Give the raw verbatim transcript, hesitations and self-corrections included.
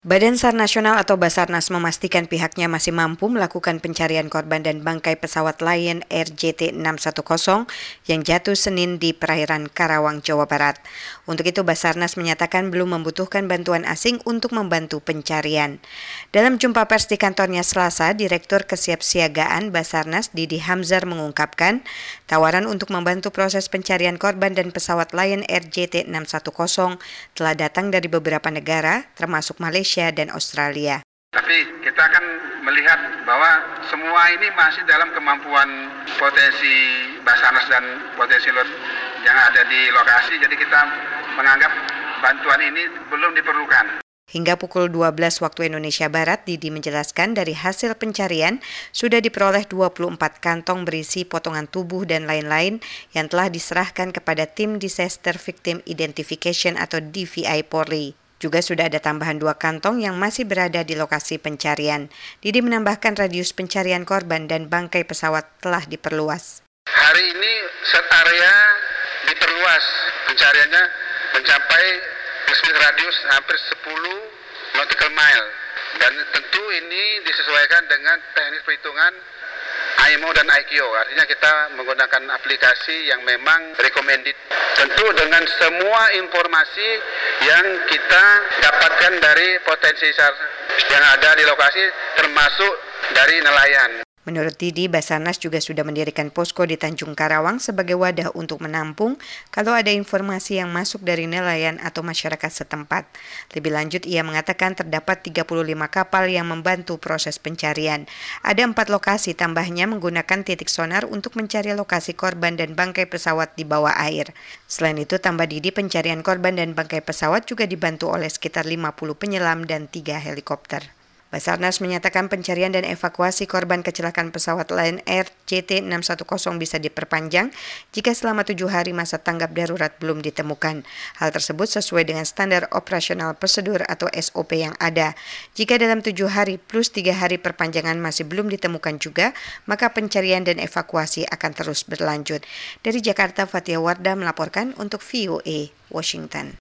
Badan SAR Nasional atau Basarnas memastikan pihaknya masih mampu melakukan pencarian korban dan bangkai pesawat Lion Air J T enam satu nol yang jatuh Senin di perairan Karawang, Jawa Barat. Untuk itu Basarnas menyatakan belum membutuhkan bantuan asing untuk membantu pencarian. Dalam jumpa pers di kantornya Selasa, Direktur Kesiapsiagaan Basarnas Didi Hamzar mengungkapkan tawaran untuk membantu proses pencarian korban dan pesawat Lion Air J T enam satu nol telah datang dari beberapa negara termasuk Malaysia dan Australia. Tapi kita akan melihat bahwa semua ini masih dalam kemampuan potensi Basarnas dan potensi yang ada di lokasi, jadi kita menganggap bantuan ini belum diperlukan. Hingga pukul dua belas waktu Indonesia Barat, Didi menjelaskan dari hasil pencarian sudah diperoleh dua puluh empat kantong berisi potongan tubuh dan lain-lain yang telah diserahkan kepada tim Disaster Victim Identification atau D V I Polri. Juga sudah ada tambahan dua kantong yang masih berada di lokasi pencarian. Didi menambahkan radius pencarian korban dan bangkai pesawat telah diperluas. Hari ini set area diperluas, pencariannya mencapai radius hampir sepuluh nautical mile. Dan tentu ini disesuaikan dengan teknis perhitungan I M O dan I Q O, artinya kita menggunakan aplikasi yang memang recommended. Tentu dengan semua informasi yang kita dapatkan dari potensi SAR yang ada di lokasi, termasuk dari nelayan. Menurut Didi, Basarnas juga sudah mendirikan posko di Tanjung Karawang sebagai wadah untuk menampung kalau ada informasi yang masuk dari nelayan atau masyarakat setempat. Lebih lanjut, ia mengatakan terdapat tiga puluh lima kapal yang membantu proses pencarian. Ada empat lokasi tambahnya menggunakan titik sonar untuk mencari lokasi korban dan bangkai pesawat di bawah air. Selain itu, tambah Didi, pencarian korban dan bangkai pesawat juga dibantu oleh sekitar lima puluh penyelam dan tiga helikopter. Basarnas menyatakan pencarian dan evakuasi korban kecelakaan pesawat Lion Air J T enam satu nol bisa diperpanjang jika selama tujuh hari masa tanggap darurat belum ditemukan. Hal tersebut sesuai dengan standar operasional prosedur atau S O P yang ada. Jika dalam tujuh hari plus tiga hari perpanjangan masih belum ditemukan juga, maka pencarian dan evakuasi akan terus berlanjut. Dari Jakarta, Fatia Wardah melaporkan untuk V O A Washington.